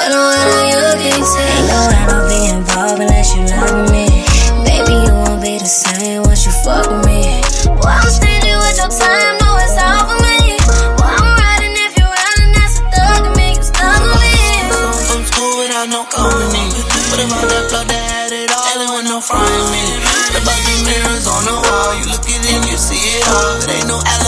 But no matter, you can't say. Ain't no way I'll be involved unless you love me. Baby, you won't be the same once you fuck with me. Boy, I'm stingy with your time, no, it's all for me. Boy, I'm riding if you're riding, that's a thug to me, you stuck with me. From school without no company. But if I that plug that had it all, there was no frying me. The bucket mirrors on the wall, you look at it, you see it all. It ain't no